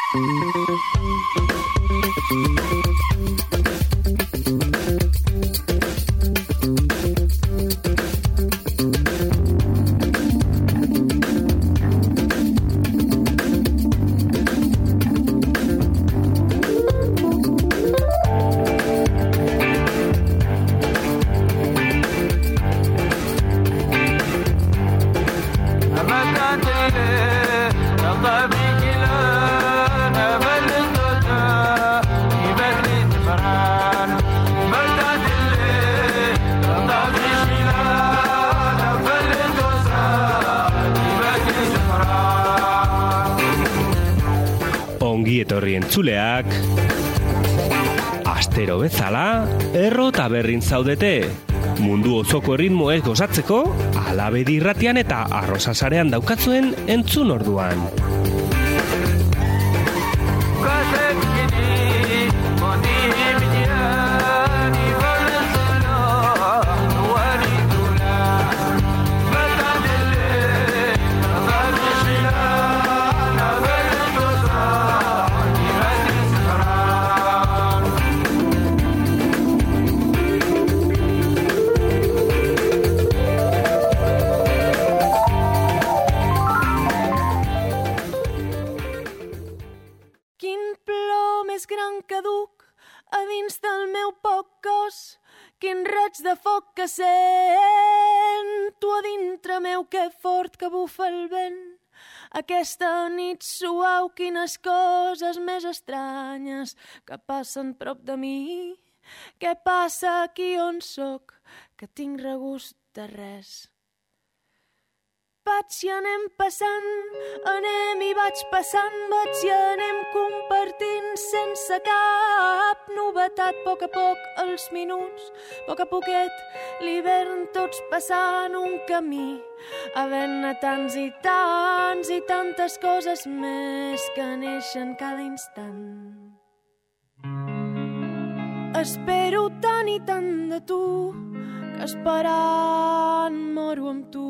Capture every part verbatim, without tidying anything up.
Ongi etorri entzuleak, astero bezala, Erro Taberrin zaudete. Mundu osoko erritmoez gozatzeko, Alabedi irratian eta Arrosasarean daukatzuen entzun orduan. De foc que sento a dintre meu, que fort que bufa el vent. Aquesta nit suau, quines coses més estranyes que passen prop de mi. Què passa aquí on soc, que tinc regust de res. Vaig i anem passant, anem i vaig passant, vaig i anem compartint sense cap novetat. A poc a poc els minuts, a poc a poquet l'hivern, tots passant un camí, havent-ne tants i tants i tantes coses més que neixen cada instant. Espero tant i tant de tu, que esperant moro amb tu.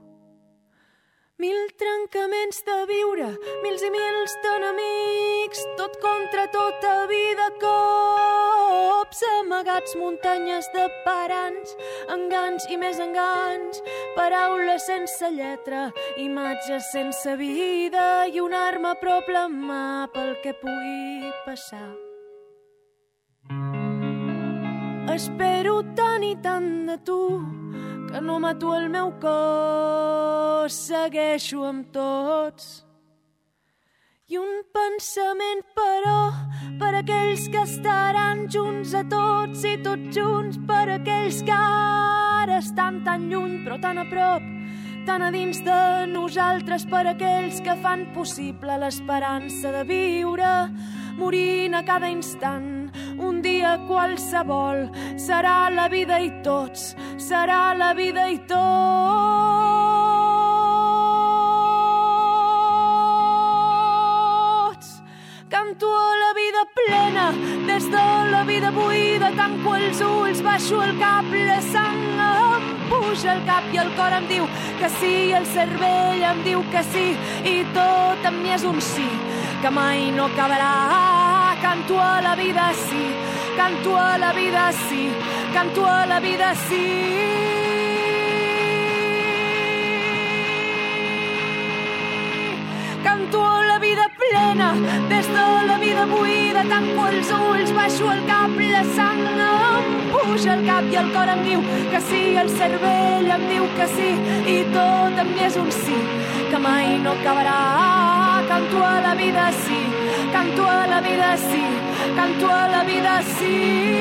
Mil trencaments de viure, mils i mils d'enemics, tot contra tota vida, cops amagats, muntanyes de paranys, enganys i més enganys, paraules sense lletra, imatges sense vida i una arma a prop la mà pel que pugui passar. Espero tant i tant de tu, que no mato el meu cos, segueixo amb tots. I un pensament, però, per aquells que estaran junts a tots i tots junts, per aquells que ara estan tan lluny però tan a prop, tan a dins de nosaltres, per aquells que fan possible l'esperança de viure, morint a cada instant. Un dia qualsevol serà la vida i tots, serà la vida i tots. Canto a la vida plena, des de la vida buida, tanco els ulls, baixo el cap, la sang em puja al cap i el cor em diu que sí, el cervell em diu que sí, i tot en mi és un sí, que mai no acabarà. Canto a la vida sí, canto a la vida sí, canto a la vida sí. Canto a la vida plena, des de la vida buida, tanco els ulls, baixo el cap, la sang em puja al cap i el cor em diu que sí, el cervell em diu que sí, i tot en mi és un sí, que mai no acabarà. Canto a la vida sí, canto a la vida sí, canto a la vida sí.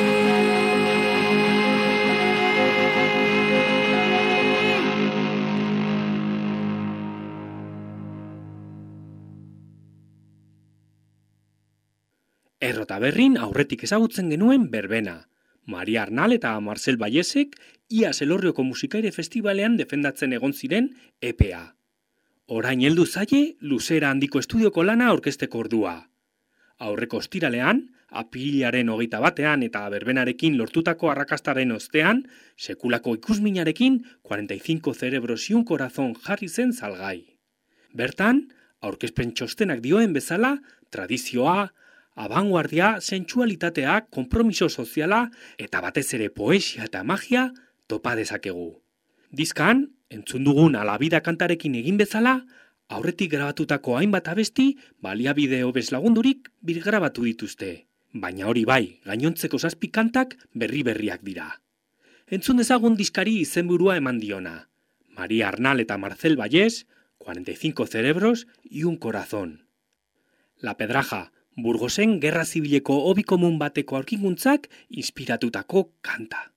Erro Taberrin aurretik ezagutzen genuen berbena. Maria Arnal eta Marcel Vallesek iaz Elorrioko Musikaire Festivalean defendatzen egon ziren E P A. Orain heldu zaie, luzera handiko estudioko lana aurkezteko ordua. Aurreko ostiralean, apirilaren hogeita batean eta berbenarekin lortutako arrakastaren ostean, sekulako ikusminarekin cuarenta y cinco cerebros y un corazón jarri zen salgai. Bertan, Aurkezpen txostenak dioen bezala, tradizioa, abanguardia, sentsualitatea, konpromiso soziala eta batez ere poesia eta magia topa dezakegu. Dizkan, entzun dugun Alabida kantarekin egin bezala, aurretik grabatutako hainbat abesti baliabide hobez lagundurik birgrabatu dituzte. Baina hori bai, gainontzeko zazpi kantak berri-berriak dira. Entzun dezagun diskari izenburua eman diona. María Arnal eta Marcel Vallés, cuarenta y cinco cerebros y un corazón. La Pedraja, Burgosen gerra zibileko hobi komun bateko aurkikuntzak inspiratutako kanta.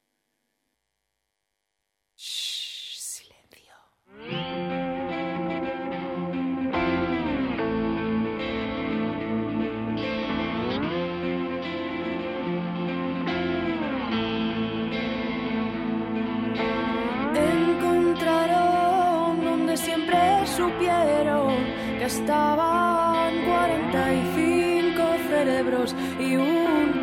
Shh, silencio. Encontraron donde siempre supieron que estaban cuarenta y cinco cerebros y un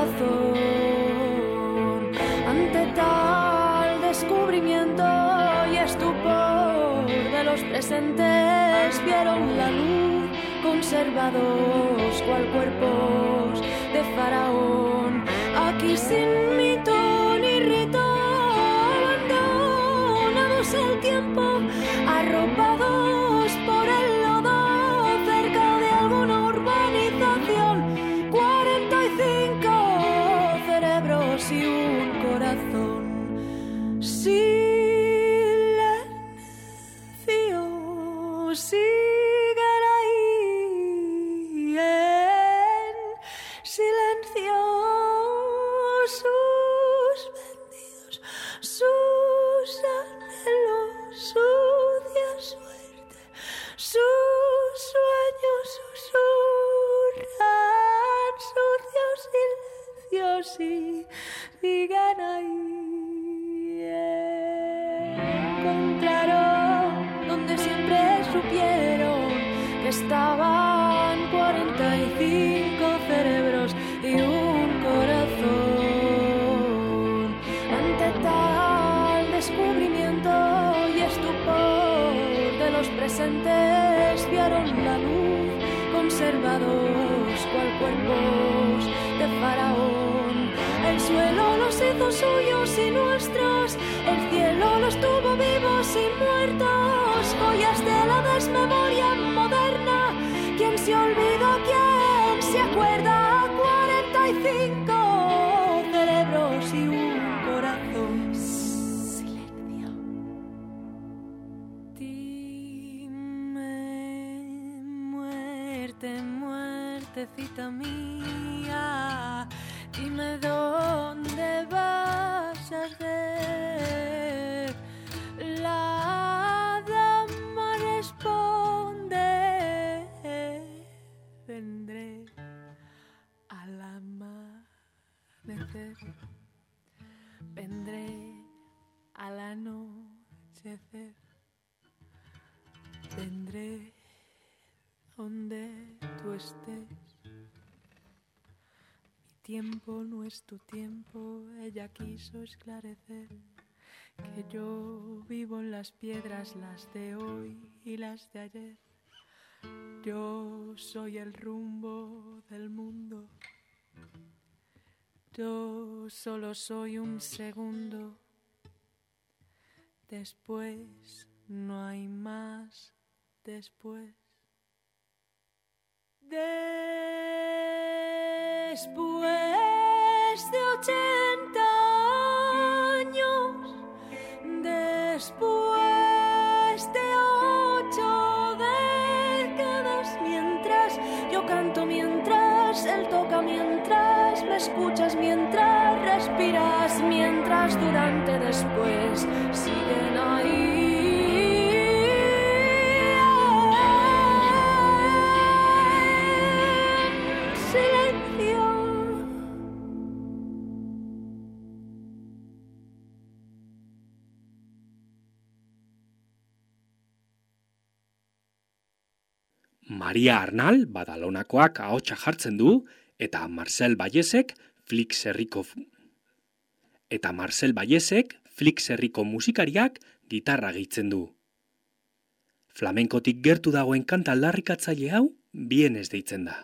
corazón. Ante tal descubrimiento y estupor de los presentes vieron la luz, conservados cual cuerpos de faraón. Aquí sin mito ni rito, abandonados el tiempo, arropados por el lodo cerca de alguna urbanización. Cuarenta y cinco cerebros y un corazón. Silencio, siguen ahí en silencio, suspendidos, sus anhelos, su sucia suerte, sus sueños susurran, sucios silencios y siguen ahí. Encontraron donde siempre supieron que estaban cuarenta y cinco cerebros y un corazón. Ante tal descubrimiento y estupor de los presentes vieron la luz, conservados cual cuerpos de faraón. El suelo los hizo suyos y nuestros, el cielo los tuvo vivos y muertos, joyas de la desmemoria moderna. ¿Quién se olvida? ¿Quién se acuerda? Cuarenta y cinco cerebros y un corazón. Silencio. Dime, muerte, muertecita mía, dime dónde vas a hacer. La dama responde: vendré al amanecer, vendré al anochecer, vendré donde tú estés. Tiempo no es tu tiempo, ella quiso esclarecer que yo vivo en las piedras, las de hoy y las de ayer. Yo soy el rumbo del mundo, yo solo soy un segundo, después no hay más después. Después de ochenta años, después de ocho décadas, mientras yo canto, mientras él toca, mientras me escuchas, mientras respiras, mientras durante, después siguen ahí. María Arnal Badalonakoak ahotsa jartzen du eta Marcel Vallések Flix herriko eta Marcel Vallések Flix herriko musikariak gitarra gehitzen du. Flamenkotik gertu dagoen kanta aldarrikatzaile hau Vienes deitzen da.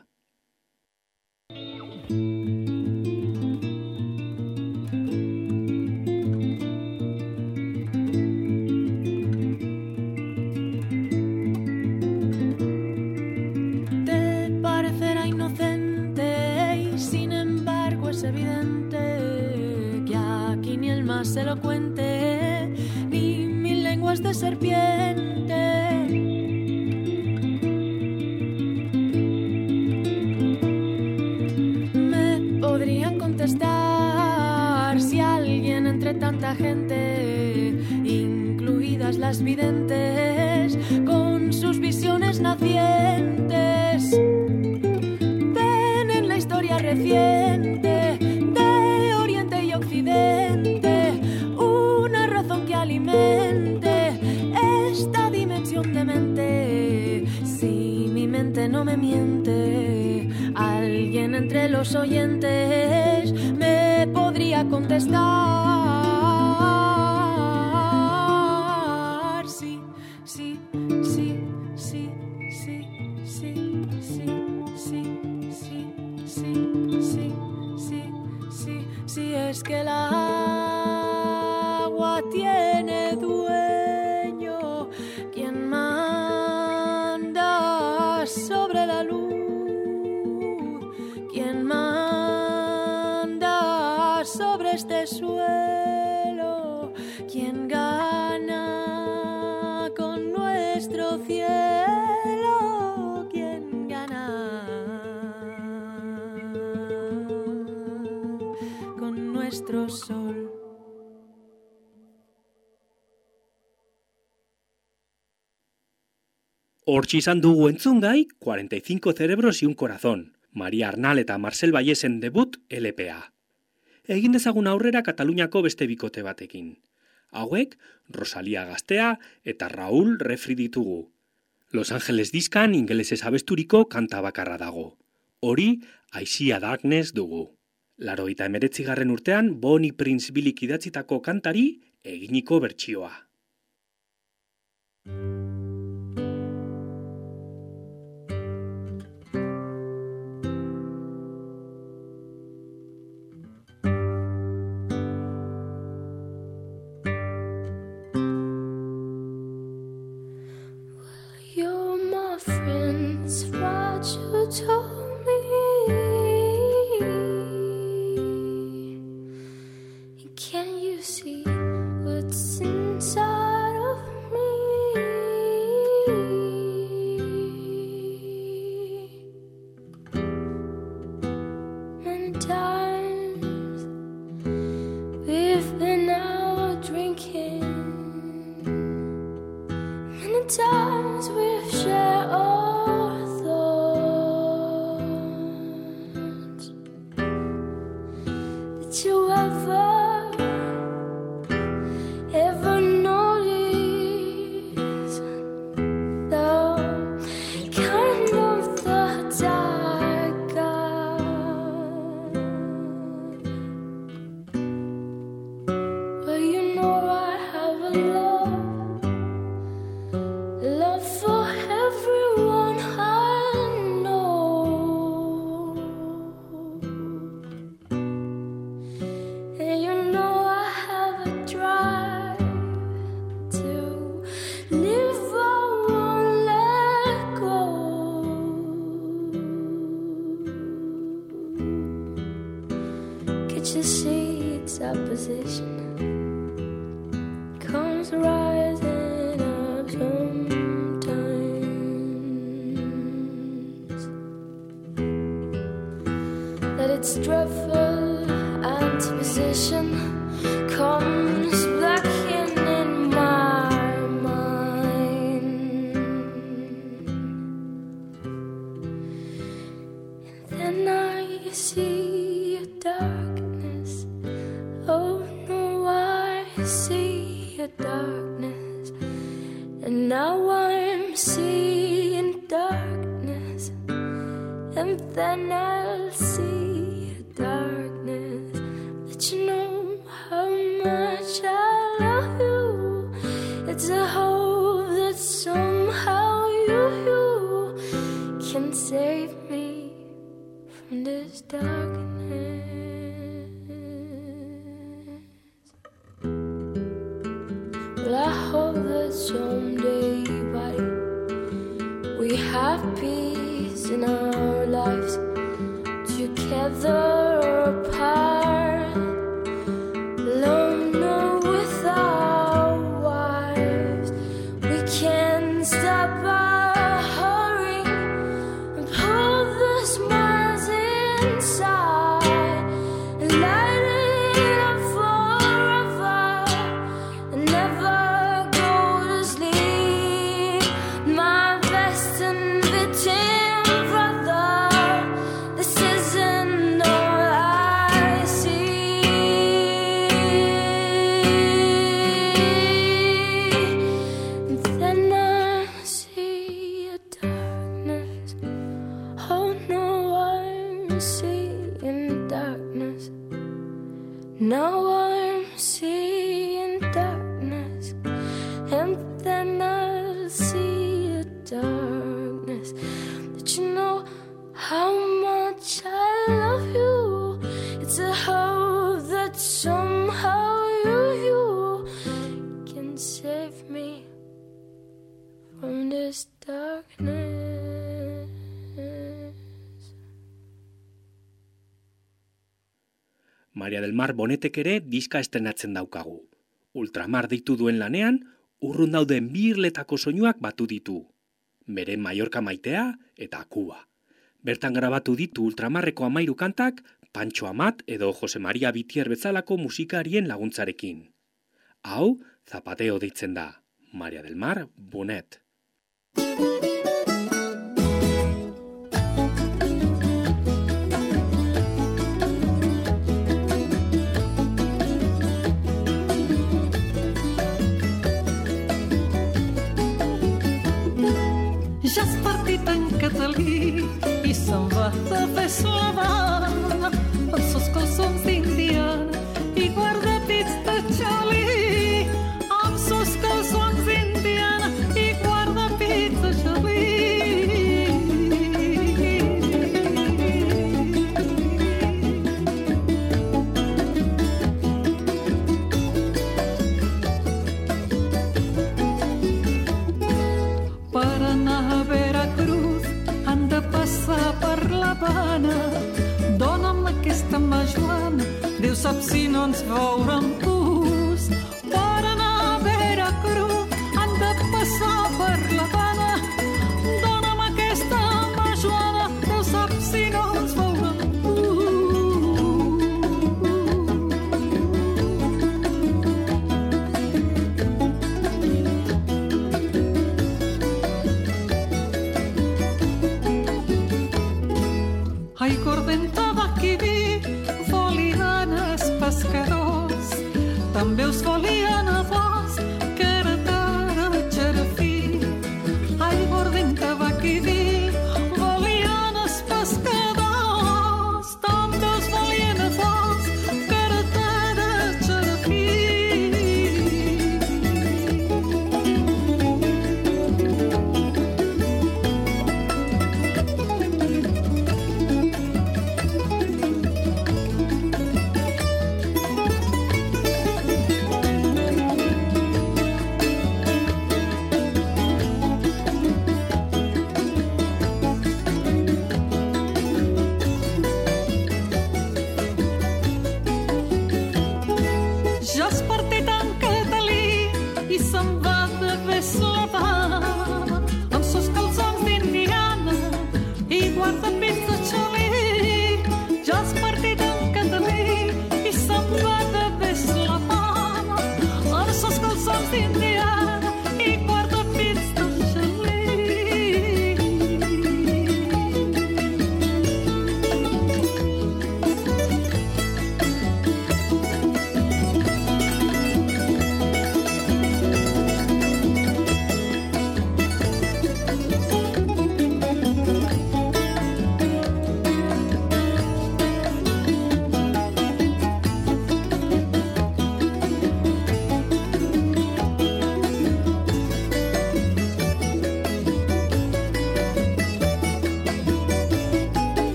Más elocuente, ni mil lenguas de serpiente. Me podrían contestar si alguien entre tanta gente, incluidas las videntes, con sus visiones nacientes, ven en la historia reciente de Oriente y Occidente que alimente esta dimensión de mente. Si mi mente no me miente, alguien entre los oyentes me podría contestar. Sí, sí, sí, sí, sí, sí, sí, sí, sí, sí, sí, sí, sí, sí, es que la agua tiene dueño, quien manda sobre la luz, quien manda sobre este suelo, quien gana con nuestro cielo, quien gana con nuestro sol. Hortxe izan dugu entzungai cuarenta y cinco cerebros y un corazón, Maria Arnal eta Marcel Vallesen debut L P A. Egin dezagun aurrera Kataluniako beste bikote batekin. Hauek, Rosalia Gaztea eta Raúl Refri ditugu. Los Angeles diskan ingelesez abesturiko kanta bakarra dago. Hori, I See a Darkness dugu. Laurogeita hemeretzigarren urtean Bonnie Prince Billyk idatzitako kantari eginiko bertsioa. Told me, can you see what's inside of me? Many times we've been out drinking, many times we've shared our thoughts. Did you ever, ever notice the kind of the dark God, well, you know I have a love, love for everyone I know, and you know I have a drive to live, I won't let go. Can't you see its opposition comes rising up sometimes, that its dreadful antiposition comes back in in my mind, and then I see a darkness. Oh no, I see a darkness, and now I'm seeing darkness, and then I'll see a darkness. Let you know how much I love you. It's a hope that somehow save me from this darkness. Well, I hope that someday, buddy, we have peace in our lives, together or apart, alone or with our wives. We can stop our hurry and pull the smiles inside and light it up forever and never go to sleep. My best inviting brother, this isn't all I see. And then I see a darkness. Oh no, I'm seeing darkness. Now I'm seeing darkness. And then I'll see a darkness that you know how much I love you. It's a hope that somehow you, you can save me from this darkness. Maria del Mar Bonetek ere diska estrenatzen daukagu. Ultramar deitu duen lanean, urrun dauden bi irletako soinuak batu ditu. Bere Mallorca maitea eta Kuba. Bertan grabatu ditu Ultramarreko amairu kantak, Pancho Amat edo Jose Maria Bitier bezalako musikarien laguntzarekin. Hau, Zapateo deitzen da, Maria del Mar Bonet. Ja has partit en catalí i se'n va de fes l'Havana amb sos calçons d'indiana i guardapits de xalí, amb sos calçons d'indiana i guardapits de xalí. Per anar a Veracruz han de passar per l'Havana. Dóna'm aquesta mà, Joana, Déu sap si no ens veurem pus. Per anar a Veracruz han de passar per l'Havana. Dóna'm aquesta mà, Joana, Déu sap si no ens veurem pus. Aigua ardenta, bac i vi, volien pescadors, també us volien a vos, que era cara de xerafí. Aigua ardenta, bac i vi, volien pescadors, també us volien a vos, que era cara de xerafí.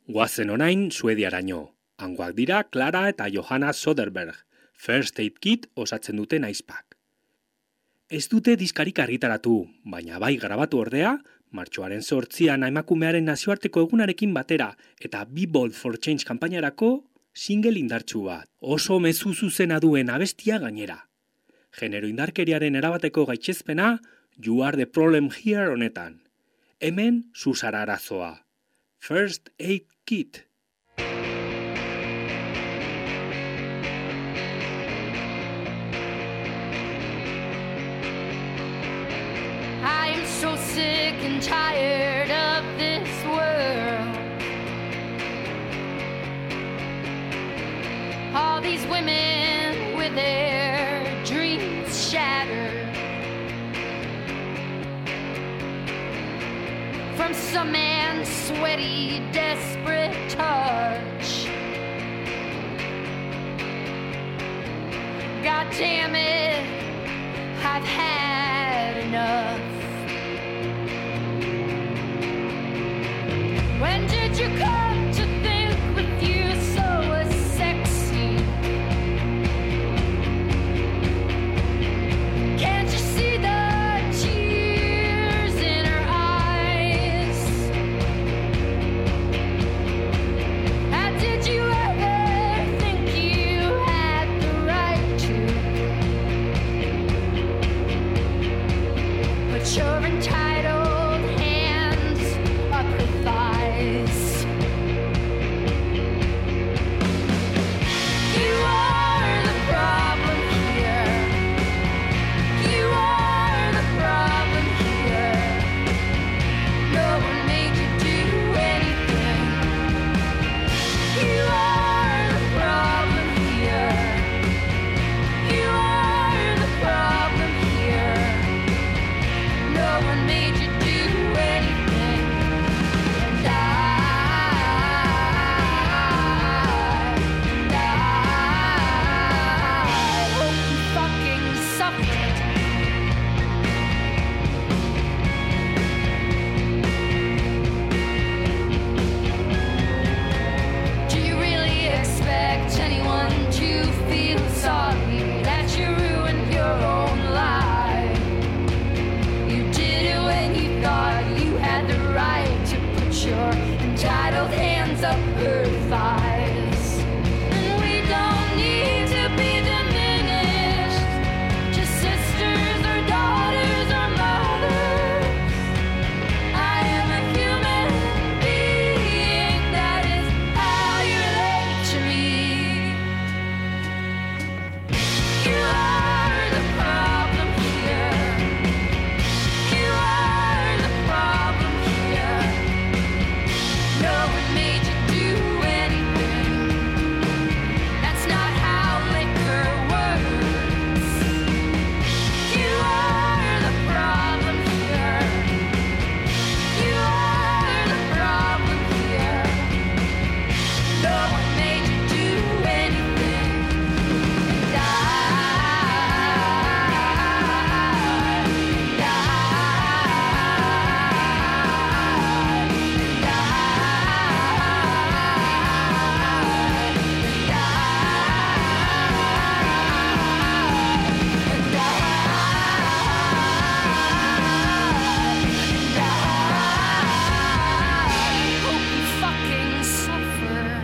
Guazen orain Suediaraino. Hangoak dira Clara eta Johanna Soderberg, First Aid Kit osatzen duten aizpak. Ez dute diskarik argitaratu, baina bai grabatu ordea, martxoaren zortzian emakumearen nazioarteko egunarekin batera eta Be Bold for Change kanpainarako single indartsu bat. Oso mezu zuzena duen abestia gainera. Genero indarkeriaren erabateko gaitzespena, You Are the Problem Here honetan. Hemen zuzara arazoa. First Aid Kit. I am so sick and tired of this world. All these women with their dreams shattered. From some man's sweaty, desperate touch. God damn it, I've had enough. When did you come to think with you so sexy? Can't you see the tears in her eyes? And did you ever think you had the right to put your entitled hands up her thighs? You are the problem here. You are the problem here. No one made you do anything. You are the problem here. You are the problem here. No one made you do anything. And I, and I hope you fucking suffered. Do you really expect anyone to feel sorry that you ruined your own life? You did it when you thought you had the right to put your entitled hands up her thighs. And we don't need to be diminished, just sisters or daughters or mothers. I am a human being, that is how you relate to me. You are the problem here. You are the problem here. No one made you do anything. That's not how liquor works. You are the problem here. You are the problem here. No one made you do anything. And I, and hope you fucking suffer.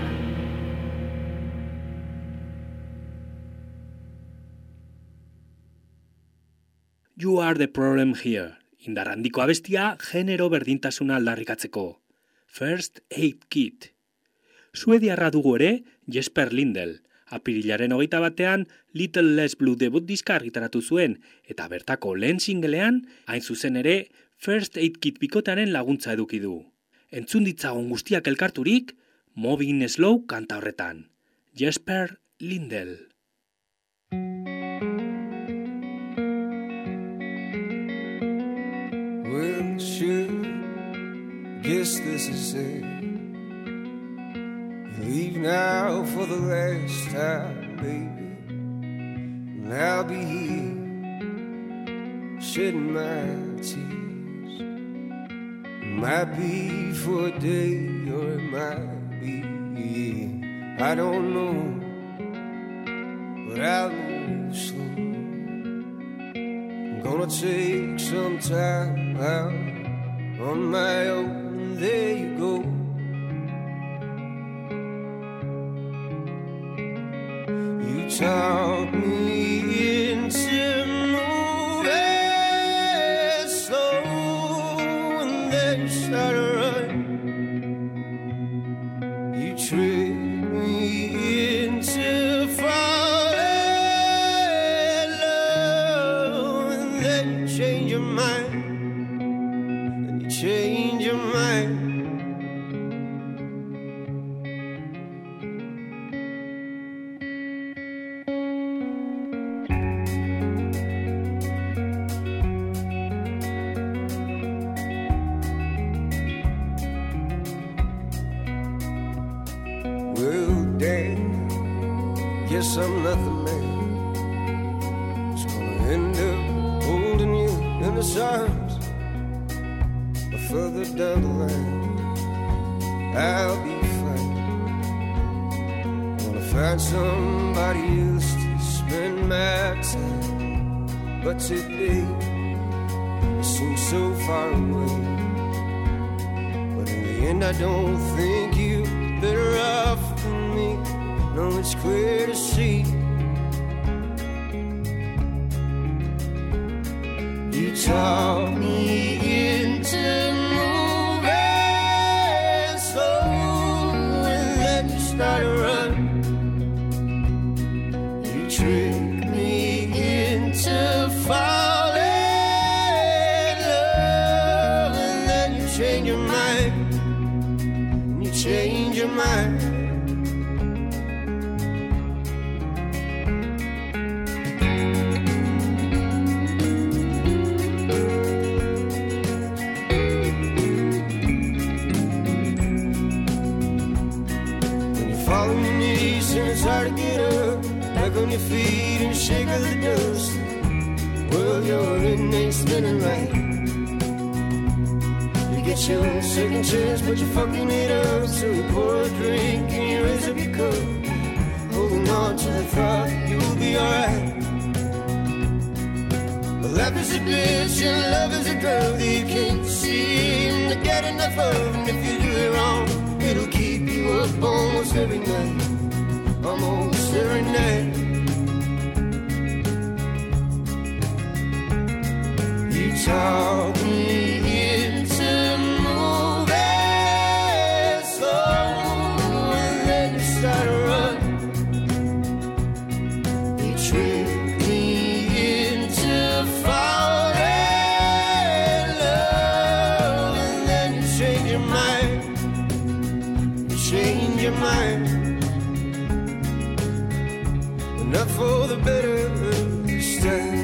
You Are the Problem Here. Indar handiko abestia genero berdintasuna aldarrikatzeko. First Aid Kit. Suediarra dugu ere Jesper Lindell. Apirilaren hogeita batean Little Less Blue debut diska argitaratu zuen eta bertako lehen singlean hain zuzen ere First Aid Kit bikotearen laguntza eduki du. Entzun ditzagun guztiak elkarturik, Moving Slow kanta horretan. Jesper Lindell. Well, sure, guess this is it. You leave now for the last time, baby, and I'll be here shedding my tears. It might be for a day or it might be be. I don't know, but I'll move slow. I'm gonna take some time out on my own. There you go. You taught me into moving slow, and then you started running. You tricked me into falling love, and then you change your mind, and you change your mind. Well, damn, guess I'm not the man who's gonna end up holding you in his arms. But further down the line, I'll be fine. Wanna find somebody else to spend my time. But today, it seems so far away. But in the end, I don't think you better off than me. No, it's clear to see. You taught me into moving slow, and then you started running. You tricked me into falling love, and then you changed your mind. You change your mind. When you fall on your knees and it's hard to get up, back on your feet and shake of the dust. Well, you're in ain't spinning right. Get your second chance, but you're fucking it up. So you pour a drink and you raise up your cup, holding on to the thought you'll be alright. But life is a bitch and love is a drug that you can't seem to get enough of. And if you do it wrong, it'll keep you up almost every night, almost every night. You taught me into moving slow, and then you started running. You tricked me into falling love, and then you changed your mind. You changed your mind. Enough for the better this time.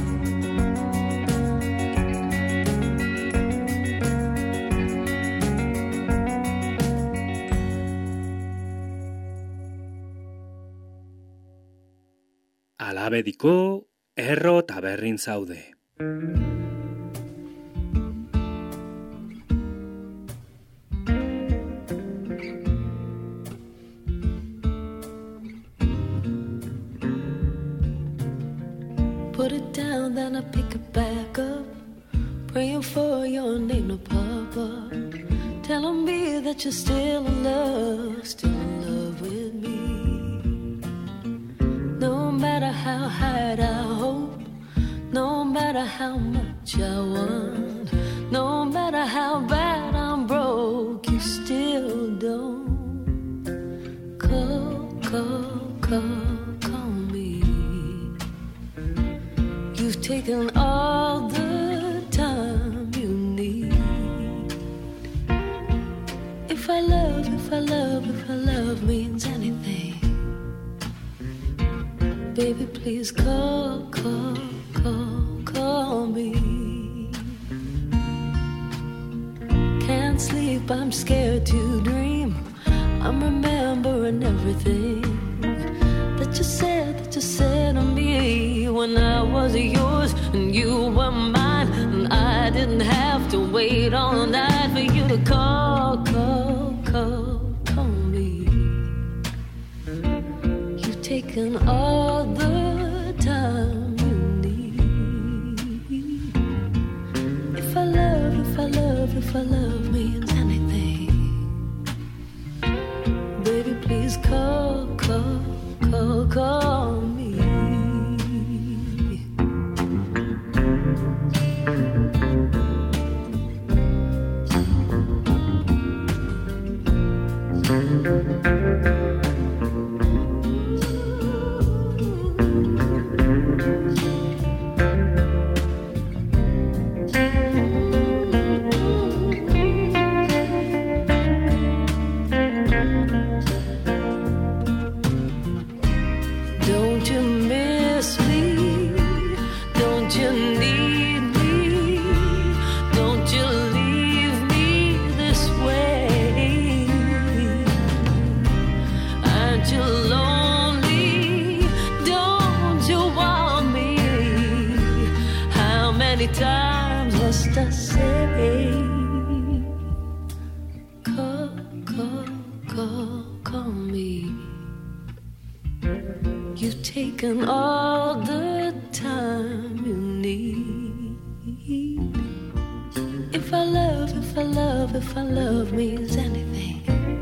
Alabediko erro taberrin zaude. Put it down, then I pick it back up, praying for your name to pop up, telling me that you're still in love, still in love with me. No matter how hard I hope, no matter how much I want, no matter how bad I'm broke, you still don't call, call, call, call me. You've taken all the time you need. If I love, if I love, if I love means anything, baby, please call, call, call, call me. Can't sleep, I'm scared to dream. I'm remembering everything that you said, that you said to me when I was yours and you were mine. And I didn't have to wait all night for you to call, call, call, call me. taken all the time you need. If I love, if I love, if I love means anything, baby, please call, call, call, call me. Don't you miss me? Don't you need me? Don't you leave me this way? Aren't you lonely? Don't you want me? How many times must I say? Call, call, call, call me. You've taken all the time you need. If I love, if I love, if I love means anything,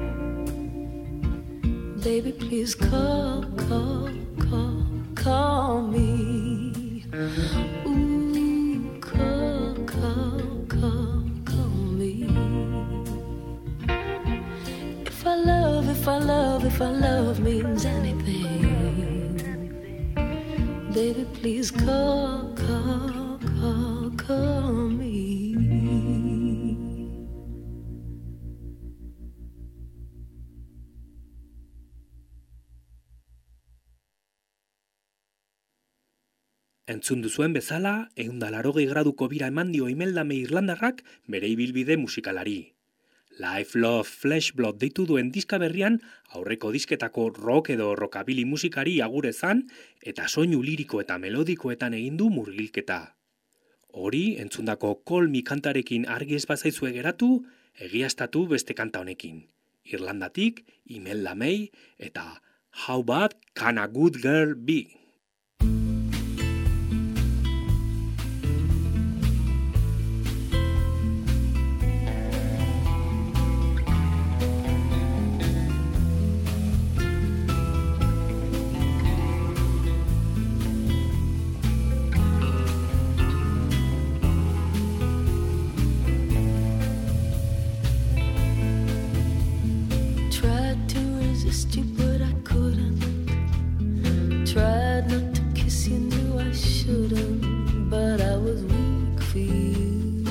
baby, please call, call, call, call me. Ooh, call, call, call, call me. If I love, if I love, if I love means anything, baby, please call, call, call, call me. Entzun duzuen bezala, ehun eta laurogei graduko bira eman dio Imeldame irlandarrak bere ibilbide musikalari. Life, Love, Flesh, Blood deitu duen diska berrian aurreko disketako rock edo rockabilly musikari agurezan eta soinu liriko eta melodikoetan egin du murgilketa. Hori entzundako Call Me kantarekin argi ez bazaizue geratu, egiaztatu beste kanta honekin. Irlandatik, Imeldamei eta How Bad Can a Good Girl Be? But I couldn't. Tried not to kiss you, knew I shouldn't, but I was weak for you.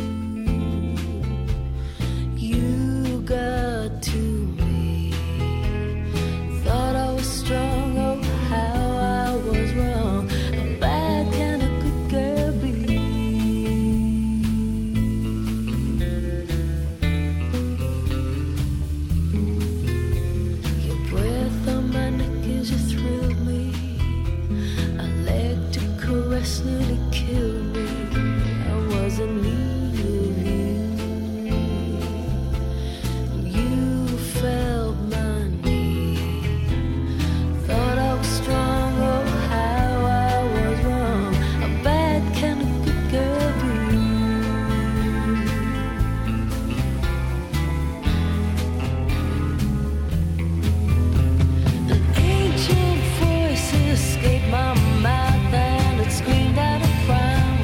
You got to me. Thought I was strong, oh how I was wrong. How bad can a good girl be? Your breath on my neck as you thrill me. A leg to caress nearly killed me. I was in need of you. You felt my need. Thought I was strong, oh how I was wrong. How bad can a good girl be? An ancient voice escaped my mouth and it screamed out a promise.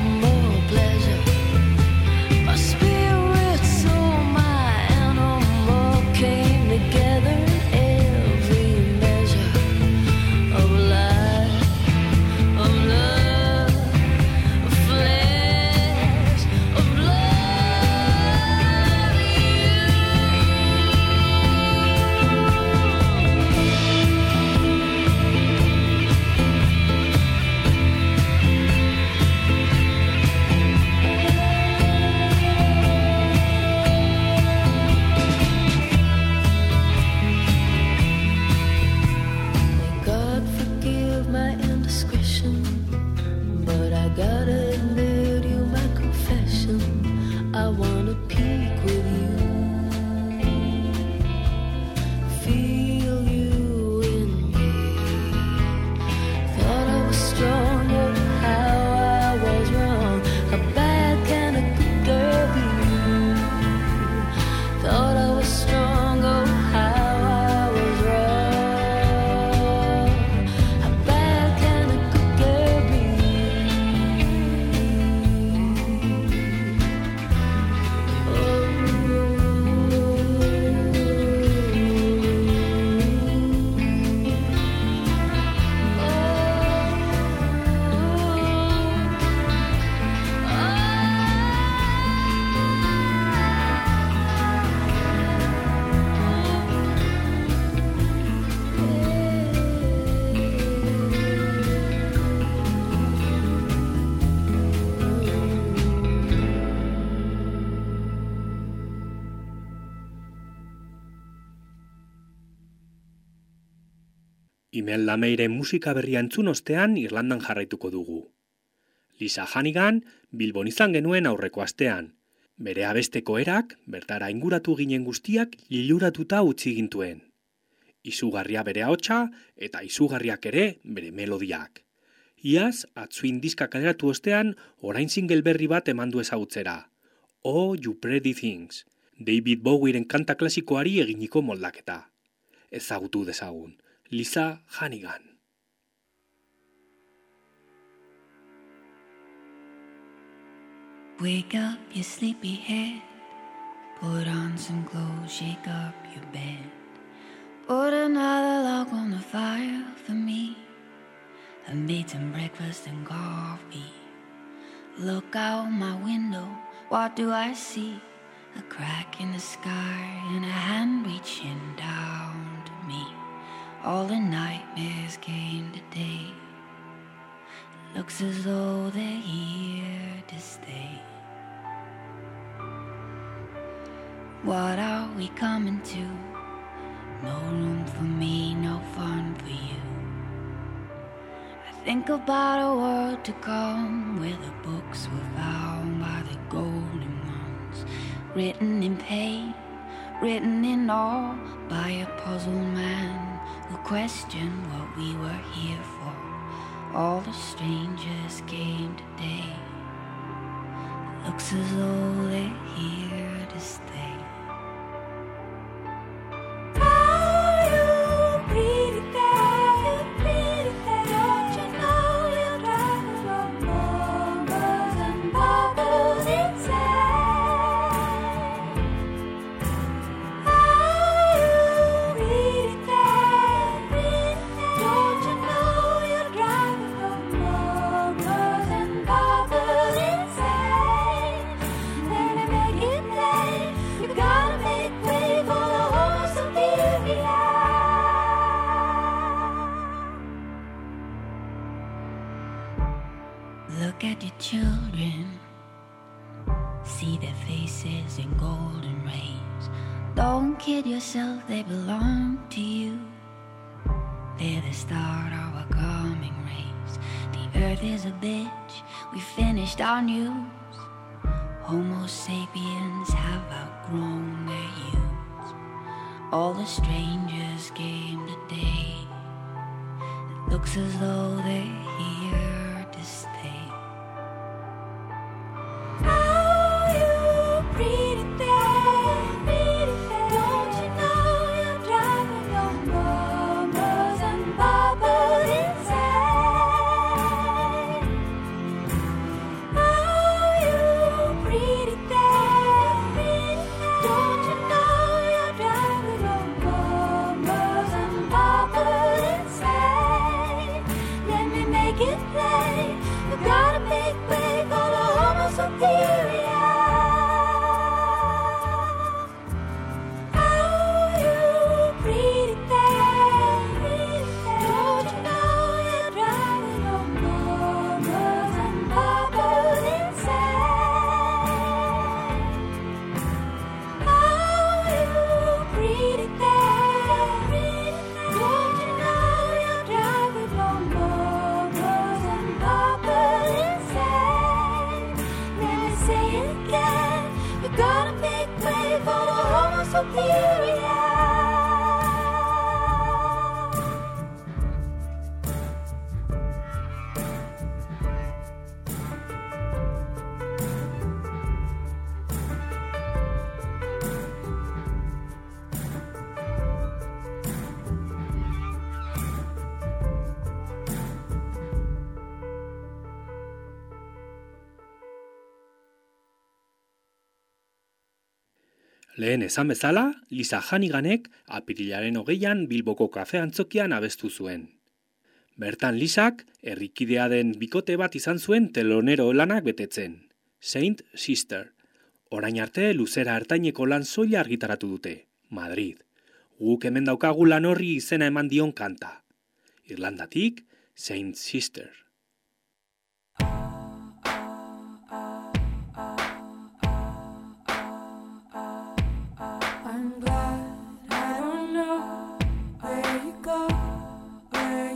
Amel Lameiren musika berria entzun ostean Irlandan jarraituko dugu. Lisa Hannigan Bilbon izan genuen aurreko astean. Bere abesteko erak, bertara inguratu ginen guztiak liluratuta utzi gintuen. Izugarria bere ahotsa eta izugarriak ere bere melodiak. Iaz, Atzuin diska kaleratu ostean, orain single berri bat emandu ezagutzera. Oh, You Pretty Things, David Bowieren kanta klasikoari eginiko moldaketa. Ezagutu dezagun, Lisa Hannigan. Wake up, you sleepyhead. Put on some clothes, shake up your bed. Put another log on the fire for me. I made some breakfast and coffee. Look out my window, what do I see? A crack in the sky and a hand reaching down to me. All the nightmares came today. Looks as though they're here to stay. What are we coming to? No room for me, no fun for you. I think about a world to come where the books were found by the golden ones, written in pain, written in awe by a puzzled man who questioned what we were here for. All the strangers came today. Looks as though they're here to stay. Look at your children, see their faces in golden rays. Don't kid yourself, they belong to you. They're the start of a coming race. The earth is a bitch, we finished our news. Homo sapiens have outgrown their youths. All the strangers came today. It looks as though they're here to stay. Lehen esan bezala, Lisa Hanniganek apirilaren hogeian Bilboko kafe antzokian abestu zuen. Bertan Lisak herrikidea den bikote bat izan zuen telonero lanak betetzen, Saint Sister. Orain arte luzera ertaineko lan soila argitaratu dute, Madrid. Guk hemen daukagu lan horri izena eman dion kanta. Irlandatik, Saint Sister. I'm glad I don't know where you go, where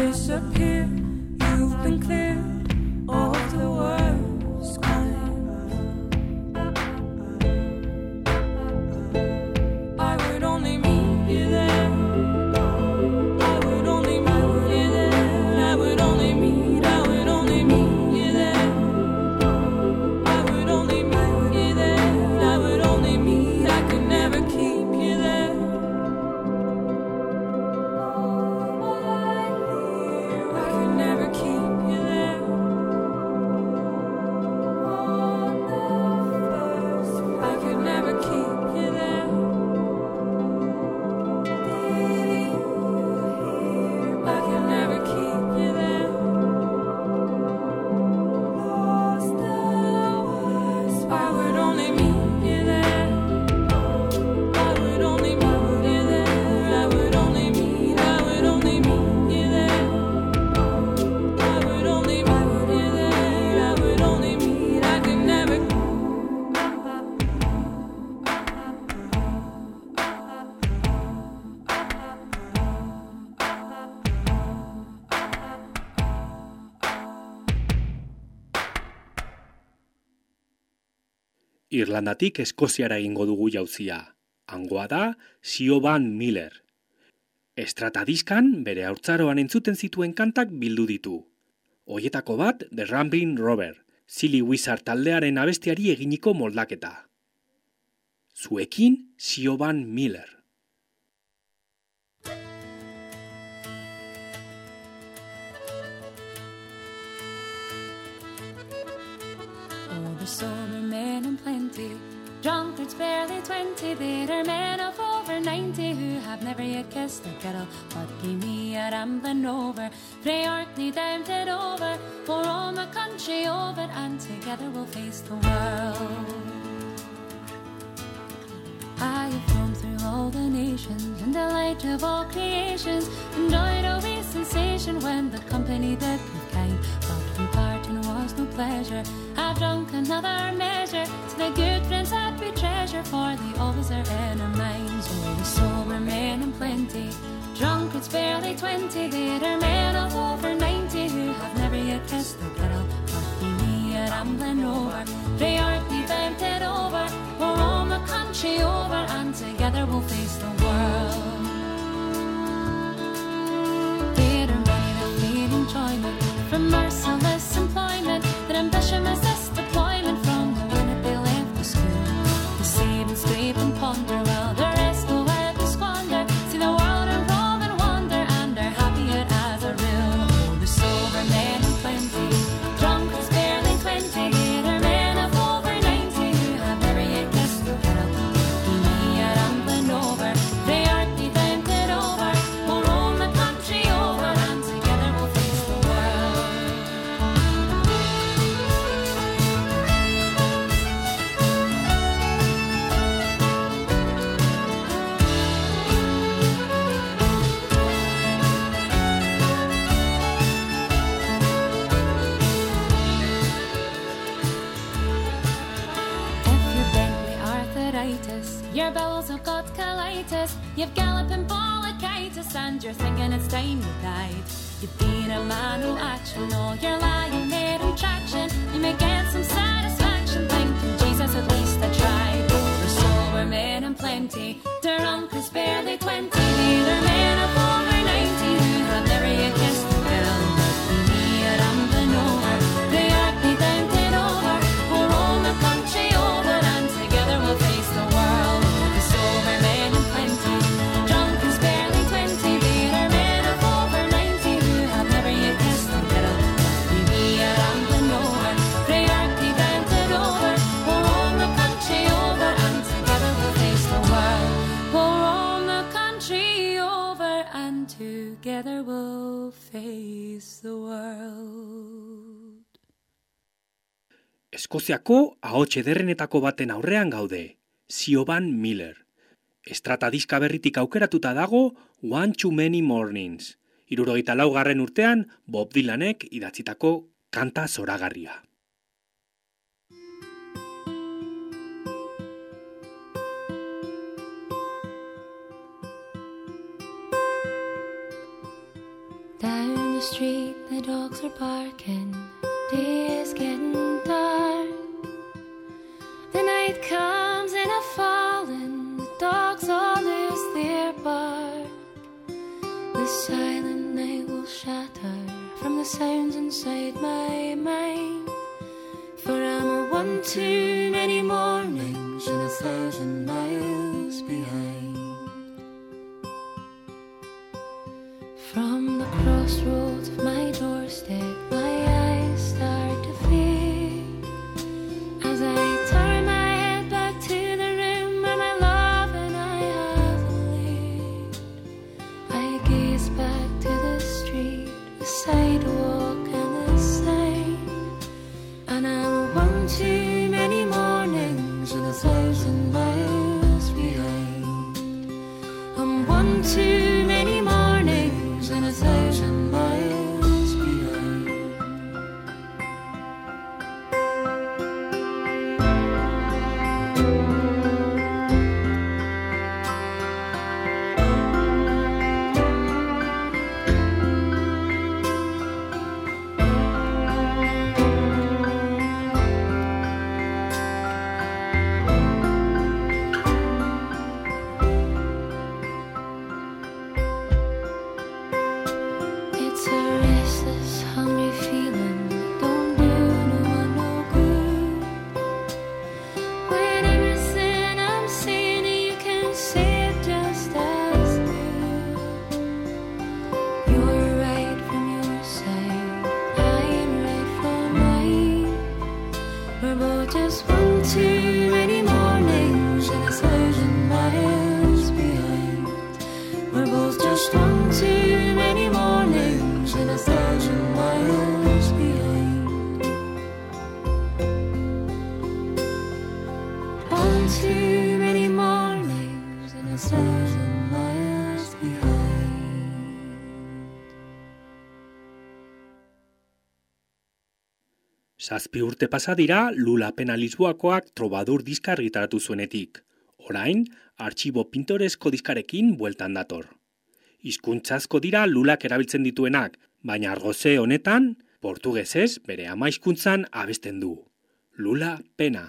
disappear. You've been clear of the worst kind. I would only meet you there. I would only meet you there. I would only meet, I would only meet you there. I would only meet you there. I would only meet, I could never keep you there. I could never keep you there. I could never keep you there. I could never keep you there. I would only meet you there. I would only meet you there. I would only meet, I would only meet you there. I would only meet you there. I would only meet, I could never. Irlandatik Eskoziara egingo dugu jauzia. Hangoa da Siobhan Miller. Estratadiskan bere haurtzaroan entzuten zituen kantak bildu ditu. Hoietako bat The Rambling Rover, Silly Wizard taldearen abestiari eginiko moldaketa. Zuekin Siobhan Miller. Oh, the sober men and plenty, drunkards barely twenty, bitter men of over ninety who have never yet kissed their kettle. But give me a rambling over, frae Orkney down to Dover, for all the country over, and together we'll face the world. I have flown through all the nations, in the light of all creations, enjoyed a wee sensation when the company did prove kind. But when parting was no pleasure, I've drunk another measure to the good friends that we treasure, for they always are in our minds. Oh, the sober men and plenty, drunkards barely twenty, bitter men of over ninety who have never yet kissed their kettle. But give me a rambling over, frae Orkney down to Dover, we're all the country over, and together we'll face the world. Bitter money that fleet enjoyment, from merciless employment, that ambition resist deployment from the minute they left the school. The save and scrape and ponder, while the rest go where they squander, see the world and roam and wander, and are happier as a rule. Oh, the sober men and plenty, drunkards barely twenty, bitter men of over ninety who have never yet kissed the kettle. Give me a rambling over, frae Orkney down to Dover, we'll roam the country over, and together we'll face the world. If you're bent with arthritis, your bowels have got colitis, you've galloping bronchitis, and you're thinking it's time you died. You've been a man who action, all your lying made in traction, you may get some satisfaction thinking Jesus, at least I tried. For sober men and plenty, drunkards barely twenty, neither men of over ninety who have never yet kissed the girl. Give me a rambling over, they Orkney down to Dover, we'll roam the country over, and together we'll face the world. The sober men and plenty, drunkards barely twenty, bitter men of over ninety who have never yet kissed the girl. Give me a rambling over, frae Orkney down to Dover, we'll roam the country over, and together we'll face the world. We'll roam the country over, and together we'll face the world. Eskoziako ahots ederrenetako baten aurrean gaude, Siobhan Miller. Estratadiska berritik aukeratuta dago One Too Many Mornings. Hirurogeita laugarren urtean Bob Dylanek idatzitako kanta zoragarria. Down the street, the dogs are barking. Day is getting dark. The night comes in a falling. The dogs all lose their bark. The silent night will shatter from the sounds inside my mind. For I'm a one too many mornings and a thousand miles behind. From the crossroads of my doorstep, my eyes start to fade as I turn my head back to the room where my love and I have laid. I gaze back to the street, the sidewalk and the sign, and I'm one too many mornings and a thousand miles behind. I'm one too many mornings and a thousand miles behind. It's a restless, hungry feeling that don't do no one no good. When everything I'm seeing you can see it just as good. You're right from your side, I'm right from mine. We're both just one too many mornings and a thousand miles behind. We're both just one too many mornings and a thousand miles behind. One too many mornings and a thousand miles behind. Zazpi urte pasa dira Lula Pena Lisboakoak Trobadur diska argitaratu zuenetik. Orain, artxibo pintoresko diskarekin bueltan dator. Hizkuntzazko dira Lulak erabiltzen dituenak, baina argoze honetan, portugesez bere ama hizkuntzan abesten du. Lula Pena.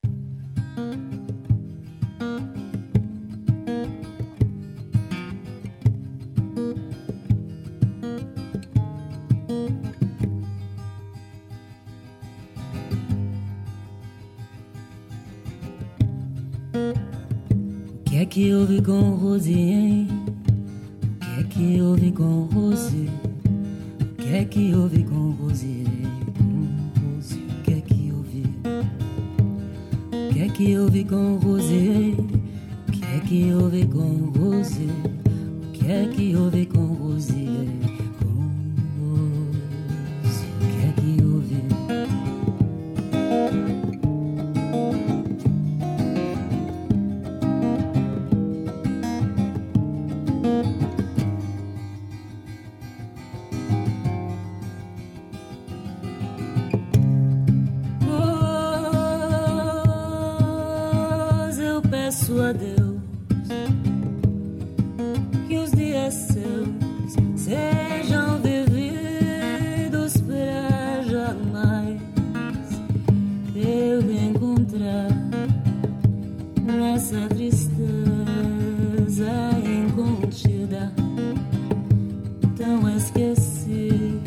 O que é que houve com Rose, hein? O que é que houve com Rose? O que é que houve com Rose? Com Rose, o que é que houve? O que é que houve com Rose? O que é que houve com Rose? O que é que houve com Rose? Com Rose, o que é que houve? Peço a Deus que os dias seus sejam vividos para jamais eu encontrar nessa tristeza incontida tão esquecida.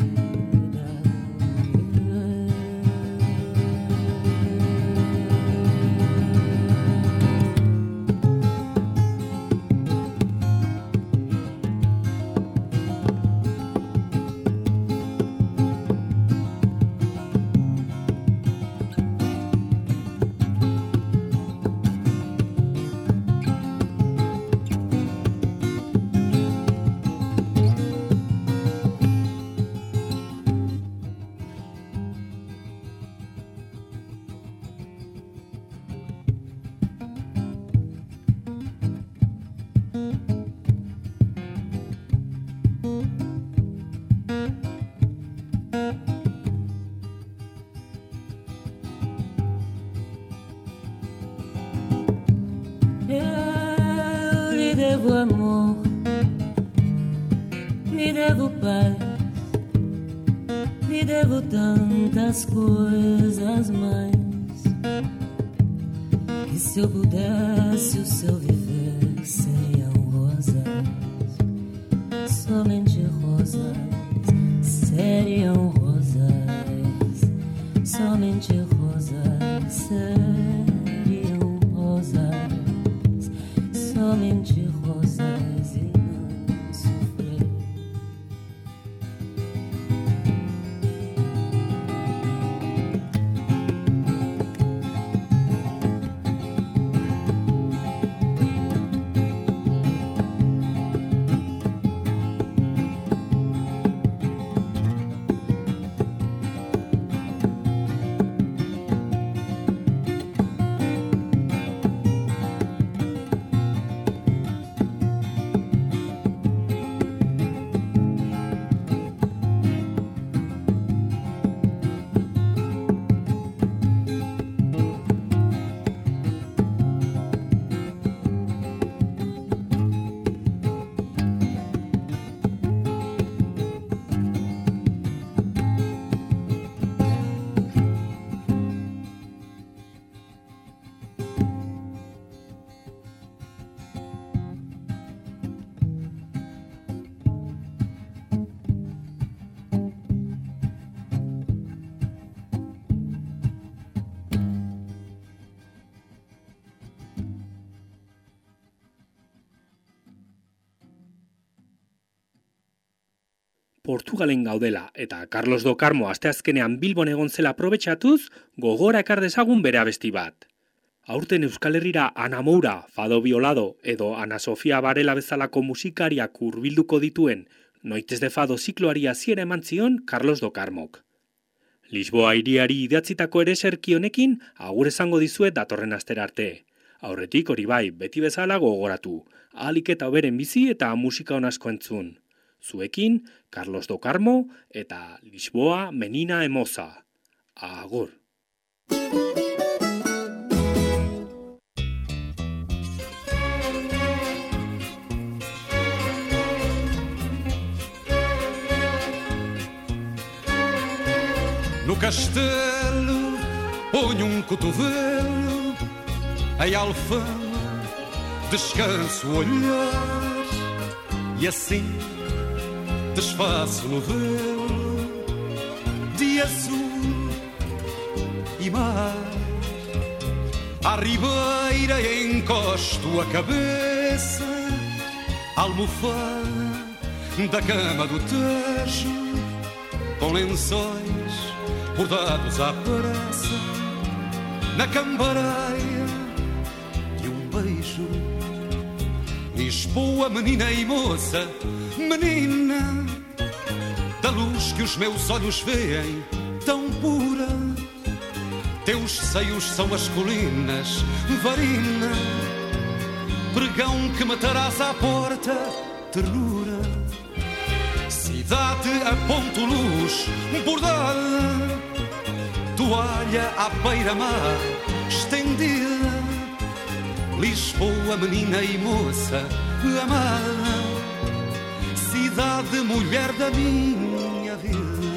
Eu lhe devo amor, lhe devo paz, devo tantas coisas mais, que se eu pudesse o seu viver seriam rosas, somente rosas, seriam rosas, somente rosas, seriam rosas, somente rosas e não sofrer. Portugalen gaudela eta Carlos do Carmo asteazkenean Bilbon egon zela aprobetxatuz, gogora ekar dezagun bere abesti bat. Aurten Euskal Herrira Ana Moura, Fado Violado edo Ana Sofia Varela bezalako musikariak hurbilduko dituen Noites de Fado zikloari hasiera eman zion Carlos do Carmok. Lisboa hiriari idatzitako ere serki honekin agur esango dizuet datorren astera arte. Aurretik hori bai, beti bezala gogoratu, ahalik eta hoberen bizi eta musika on asko entzun. Zuekin, Carlos do Carmo eta Lisboa Menina Emoza. Agur. No castelo ponho um cotovelo, em alfama descanso o olhar, e assim desfaço no velo de azul e mar. À ribeira encosto a cabeça, almofada da cama do Tejo, com lençóis bordados à pressa, na cambareia de um beijo. Lisboa, menina e moça, menina da luz que os meus olhos veem, tão pura. Teus seios são as colinas, varina, pregão que matarás à porta, ternura. Cidade a ponto luz bordada, toalha à beira-mar estendida. Lisboa, menina e moça amada, cidade, mulher da minha vida.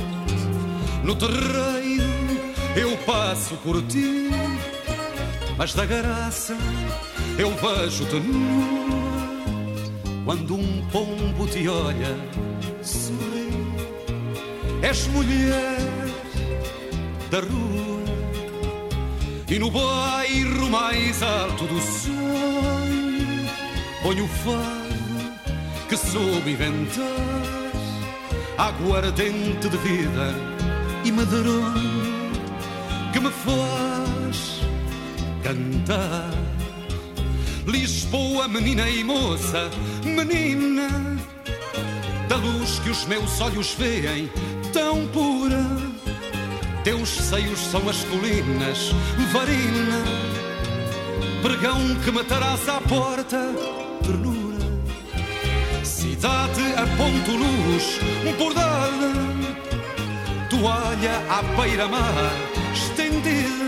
No terreiro eu passo por ti, mas da graça eu vejo-te nua. Quando um pombo te olha, sorri, és mulher da rua. E no bairro mais alto do sonho ponho o fado que soube inventar, aguardente de vida e medronho que me faz cantar. Lisboa, menina e moça, menina da luz que os meus olhos veem, tão pura. Teus seios são as colinas, varina, pregão que matarás à porta, ternura. Cidade a ponto luz bordada, toalha à beira-mar estendida.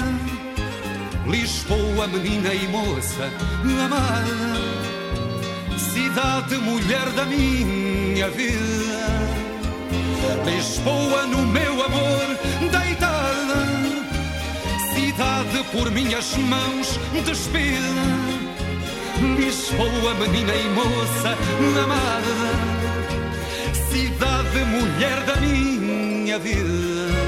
Lisboa, menina e moça amada, cidade, mulher da minha vida. Lisboa no meu amor deitada, cidade por minhas mãos despida. Lisboa, menina e moça amada, cidade, mulher da minha vida.